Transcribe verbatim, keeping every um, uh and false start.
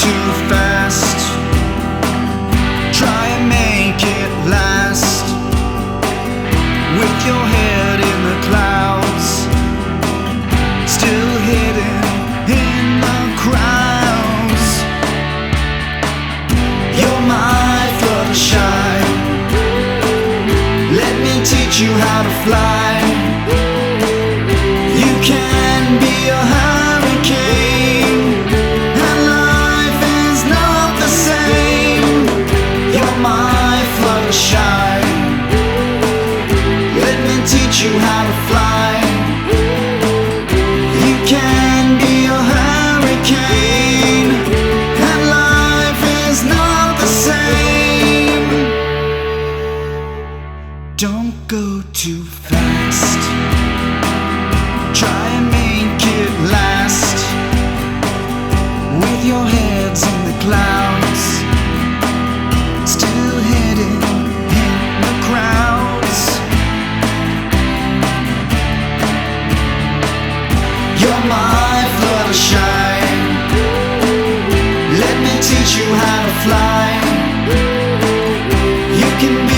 too fast. Try and make it last. With your head in the clouds, still hidden in the crowds. You're my Fluttershy. Let me teach you how to fly. You can be a hurricane, and life is not the same. You're my Fluttershy. Let me teach you how to fly. You can be a hurricane, and life is not the same. Don't go too fast. Try and make it last. With your heads in the clouds, still hidden in the crowds. You're my Fluttershy. Let me teach you how to fly. You can